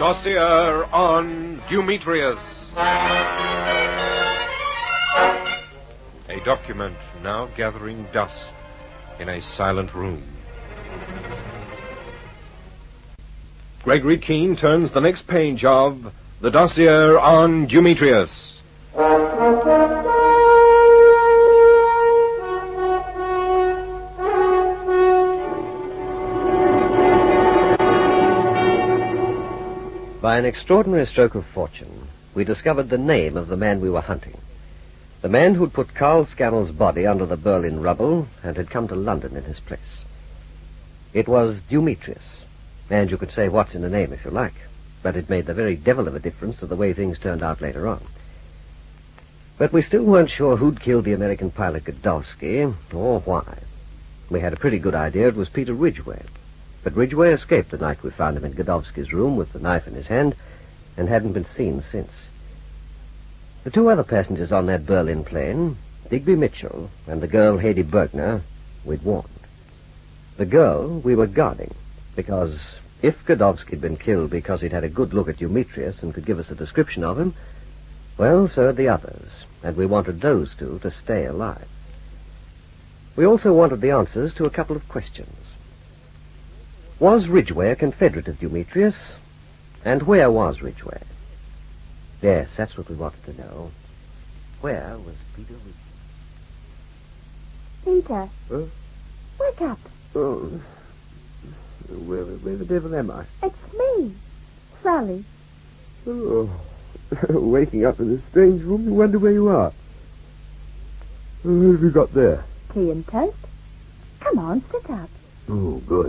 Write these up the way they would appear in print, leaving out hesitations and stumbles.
Dossier on Demetrius. A document now gathering dust in a silent room. Gregory Keene turns the next page of The Dossier on Demetrius. By an extraordinary stroke of fortune, we discovered the name of the man we were hunting. The man who'd put Carl Scannell's body under the Berlin rubble and had come to London in his place. It was Demetrius, and you could say what's in a name if you like, but it made the very devil of a difference to the way things turned out later on. But we still weren't sure who'd killed the American pilot Godowsky, or why. We had a pretty good idea it was Peter Ridgway. But Ridgway escaped the night we found him in Godowsky's room with the knife in his hand and hadn't been seen since. The two other passengers on that Berlin plane, Digby Mitchell and the girl Hedy Bergner, we'd warned. The girl we were guarding, because if Godowsky had been killed because he'd had a good look at Demetrius and could give us a description of him, well, so had the others, and we wanted those two to stay alive. We also wanted the answers to a couple of questions. Was Ridgway a Confederate of Demetrius? And where was Ridgway? Yes, that's what we wanted to know. Where was Peter Ridgway? Peter. Huh? Wake up. Oh. Where the devil am I? It's me, Sally. Oh. Waking up in a strange room, you wonder where you are. What have you got there? Tea and toast. Come on, sit up. Oh, good.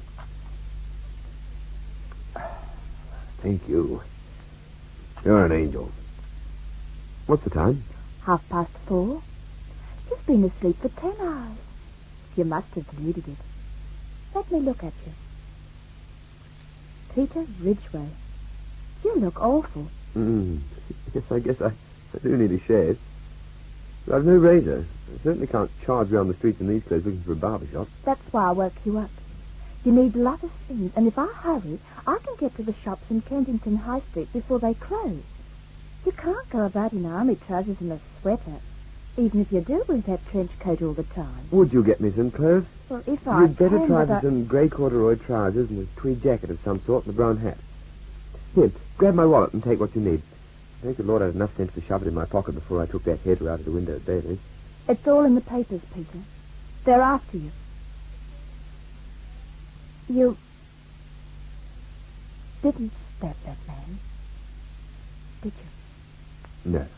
Thank you. You're an angel. What's the time? 4:30. You've been asleep for 10 hours. You must have needed it. Let me look at you. Peter Ridgway. You look awful. Yes, I guess I do need a shave. But I've no razor. I certainly can't charge around the streets in these clothes looking for a barber shop. That's why I woke you up. You need a lot of things, and if I hurry, I can get to the shops in Kensington High Street before they close. You can't go about in army trousers and a sweater, even if you do wear that trench coat all the time. Would you get me some clothes? Well, if I You'd better can, try but for some grey corduroy trousers and a tweed jacket of some sort and a brown hat. Here, grab my wallet and take what you need. Thank the Lord I had enough sense to shove it in my pocket before I took that header out of the window at Bailey's. It's all in the papers, Peter. They're after you. You didn't stab that man, did you? No.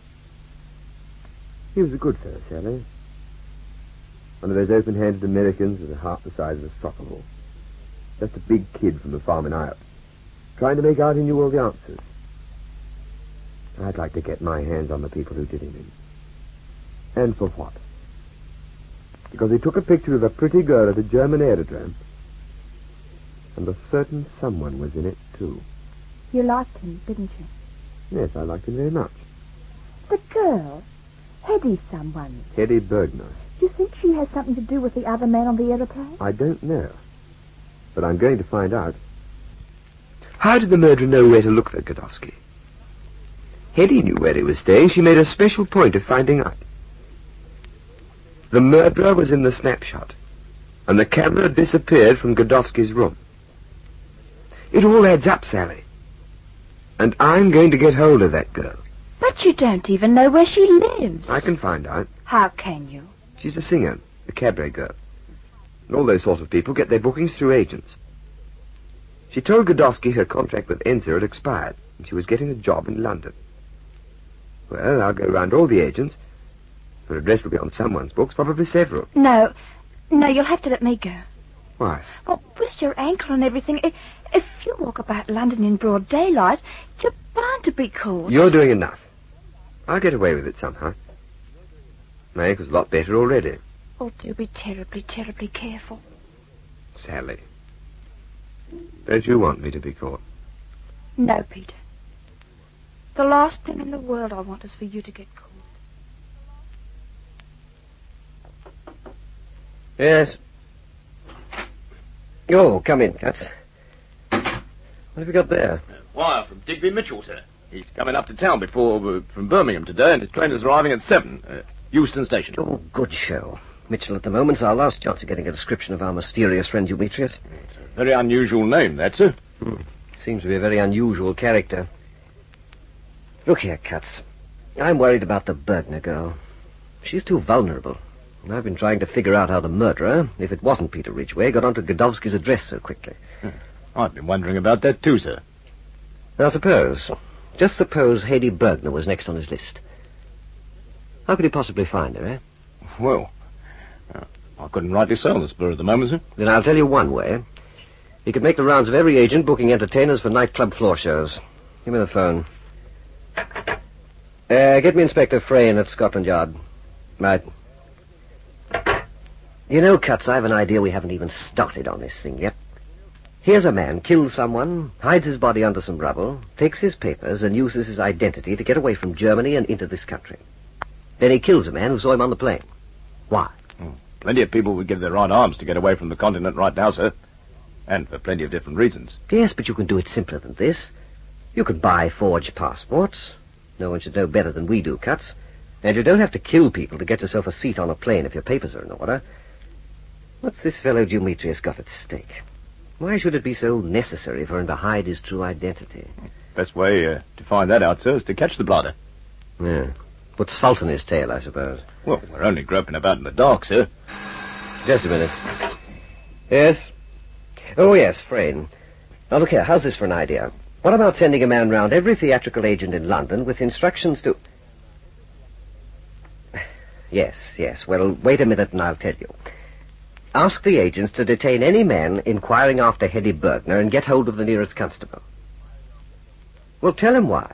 He was a good fellow, Sally. One of those open-handed Americans with a heart the size of a soccer ball. Just a big kid from a farm in Iowa, trying to make out he knew all the answers. I'd like to get my hands on the people who did him in. And for what? Because he took a picture of a pretty girl at a German aerodrome. And a certain someone was in it, too. You liked him, didn't you? Yes, I liked him very much. The girl? Hedy someone. Hedy Bergner. You think she has something to do with the other man on the aeroplane? I don't know. But I'm going to find out. How did the murderer know where to look for Godowsky? Hedy knew where he was staying. She made a special point of finding out. The murderer was in the snapshot, and the camera disappeared from Godowsky's room. It all adds up, Sally. And I'm going to get hold of that girl. But you don't even know where she lives. I can find out. How can you? She's a singer, a cabaret girl. And all those sort of people get their bookings through agents. She told Godowsky her contract with Enzer had expired, and she was getting a job in London. Well, I'll go round all the agents. Her address will be on someone's books, probably several. No, you'll have to let me go. Why? Well, with your ankle and everything, if you walk about London in broad daylight, you're bound to be caught. You're doing enough. I'll get away with it somehow. My ankle's a lot better already. Oh, do be terribly, terribly careful. Sally, don't you want me to be caught? No, Peter. The last thing in the world I want is for you to get caught. Yes. Oh, come in, Katz. What have you got there? Wire from Digby Mitchell, sir. He's coming up to town from Birmingham today, and his train is arriving at 7, Euston Station. Oh, good show. Mitchell at the moment's our last chance of getting a description of our mysterious friend Demetrius. It's a very unusual name, that, sir. Seems to be a very unusual character. Look here, Katz. I'm worried about the Bergner girl. She's too vulnerable. And I've been trying to figure out how the murderer, if it wasn't Peter Ridgway, got onto Godowski's address so quickly. I've been wondering about that too, sir. Now just suppose Hedy Bergner was next on his list. How could he possibly find her, eh? Well, I couldn't rightly say on the spur of the moment, sir. Then I'll tell you one way. He could make the rounds of every agent booking entertainers for nightclub floor shows. Give me the phone. Get me Inspector Frayne at Scotland Yard. Right. You know, Katz, I have an idea we haven't even started on this thing yet. Here's a man, kills someone, hides his body under some rubble, takes his papers, and uses his identity to get away from Germany and into this country. Then he kills a man who saw him on the plane. Why? Plenty of people would give their right arms to get away from the continent right now, sir. And for plenty of different reasons. Yes, but you can do it simpler than this. You can buy forged passports. No one should know better than we do, Katz. And you don't have to kill people to get yourself a seat on a plane if your papers are in order. What's this fellow Demetrius got at stake? Why should it be so necessary for him to hide his true identity? Best way to find that out, sir, is to catch the blotter. Yeah. Put salt in his tail, I suppose. Well, we're only groping about in the dark, sir. Just a minute. Yes? Oh, yes, Frayne. Now, look here, how's this for an idea? What about sending a man round every theatrical agent in London with instructions to... Yes. Well, wait a minute and I'll tell you. Ask the agents to detain any man inquiring after Hedy Bergner and get hold of the nearest constable. Well, tell him why.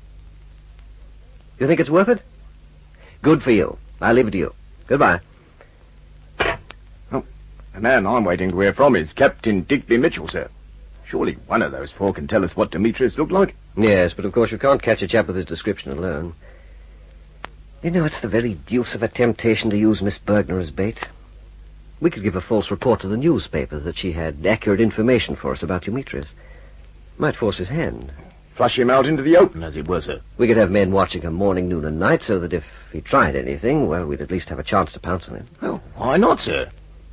You think it's worth it? Good for you. I'll leave it to you. Goodbye. Oh, the man I'm waiting to hear from is Captain Digby Mitchell, sir. Surely one of those four can tell us what Demetrius looked like. Yes, but of course you can't catch a chap with his description alone. You know, it's the very deuce of a temptation to use Miss Bergner as bait. We could give a false report to the newspapers that she had accurate information for us about Demetrius. Might force his hand. Flush him out into the open, as it were, sir. We could have men watching him morning, noon, and night, so that if he tried anything, well, we'd at least have a chance to pounce on him. Oh, why not, sir?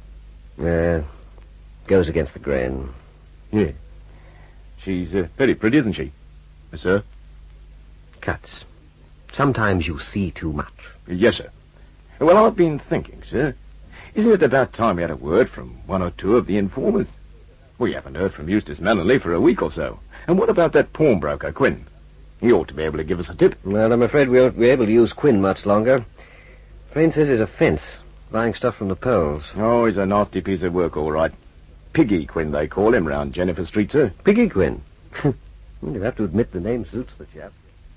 Goes against the grain. Yeah. She's very pretty, isn't she? Yes, sir? Katz, sometimes you see too much. Yes, sir. Well, I've been thinking, sir. Isn't it about time we had a word from one or two of the informers? We haven't heard from Eustace Manley for a week or so. And what about that pawnbroker, Quinn? He ought to be able to give us a tip. Well, I'm afraid we won't be able to use Quinn much longer. Frayne says he's a fence, buying stuff from the Poles. Oh, he's a nasty piece of work, all right. Piggy Quinn, they call him, round Jennifer Street, sir. Piggy Quinn? You have to admit the name suits the chap.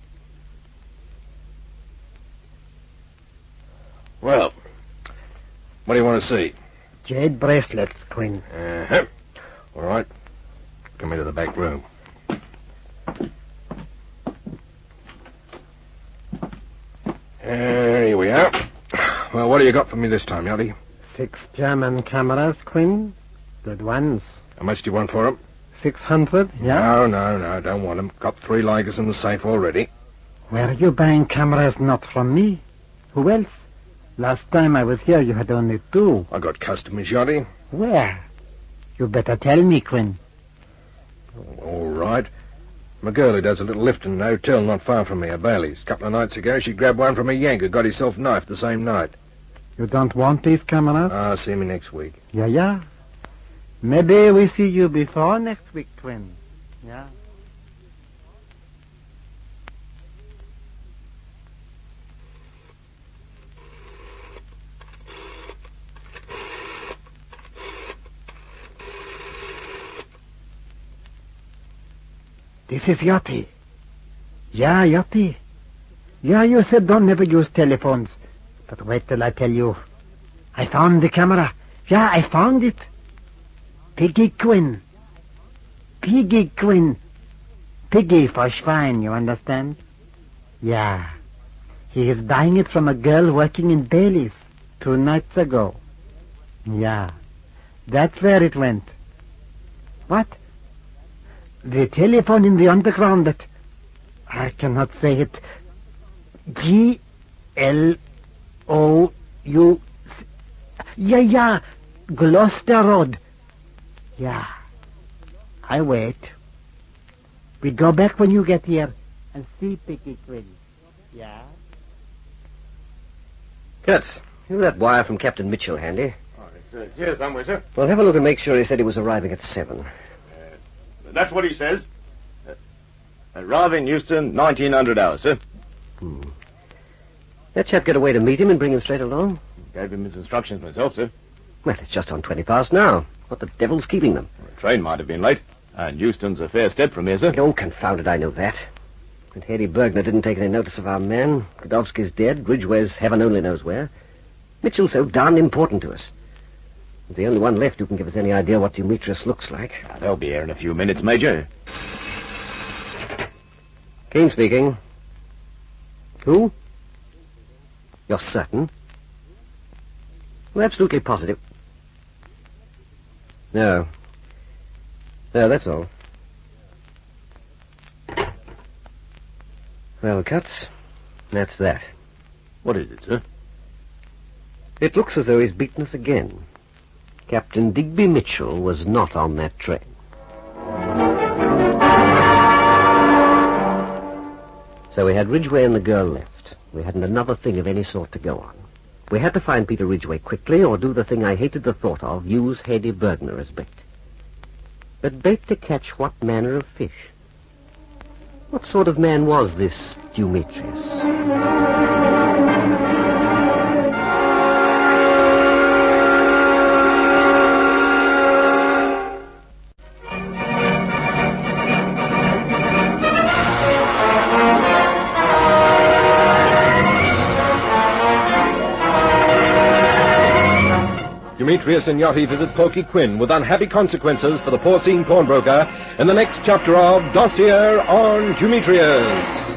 Well, what do you want to see? Jade bracelets, Quinn. Uh-huh. All right. Come into the back room. Here we are. Well, what do you got for me this time, Yachty? 6 German cameras, Quinn. Good ones. How much do you want for them? 600, yeah? No, don't want them. Got 3 Ligers in the safe already. Where are you buying cameras not from me? Who else? Last time I was here, you had only 2. I got customers, Yachty. Where? You better tell me, Quinn. All right. My girl who does a little lifting in a hotel not far from me, a Bailey's. A couple of nights ago, she grabbed one from a Yank who got himself knifed the same night. You don't want these cameras? See me next week. Yeah. Maybe we see you before next week, Quinn. Yeah. This is Yachty. Yeah, Yachty. Yeah, you said don't never use telephones. But wait till I tell you. I found the camera. Yeah, I found it. Piggy Quinn. Piggy Quinn. Piggy for Schwein, you understand? Yeah. He is buying it from a girl working in Bailey's 2 nights ago. Yeah. That's where it went. What? The telephone in the underground that... I cannot say it. G-L-O-U... Yeah, Gloucester Road. Yeah. I wait. We go back when you get here and see Picky Quinn. Yeah? Kurtz, you have that wire from Captain Mitchell handy? Oh, it's here somewhere, sir. Well, have a look and make sure he said he was arriving at 7. That's what he says. Arrive in Euston, 1900 hours, sir. That chap get away to meet him and bring him straight along? Gave him his instructions myself, sir. Well, it's just on 20 past now. What the devil's keeping them? The train might have been late. And Euston's a fair step from here, sir. Oh, confound it, I know that. And Hedy Bergner didn't take any notice of our man. Godowski's dead. Ridgway's heaven only knows where. Mitchell's so darned important to us. He's the only one left who can give us any idea what Demetrius looks like. They'll be here in a few minutes, Major. Kane speaking. Who? You're certain? We're absolutely positive. No. No, that's all. Well, Cutts, that's that. What is it, sir? It looks as though he's beaten us again. Captain Digby Mitchell was not on that train. So we had Ridgway and the girl left. We hadn't another thing of any sort to go on. We had to find Peter Ridgway quickly or do the thing I hated the thought of, use Hedy Bergner as bait. But bait to catch what manner of fish? What sort of man was this Demetrius? Demetrius and Yachty visit Porky Quinn with unhappy consequences for the porcine pawnbroker in the next chapter of Dossier on Demetrius.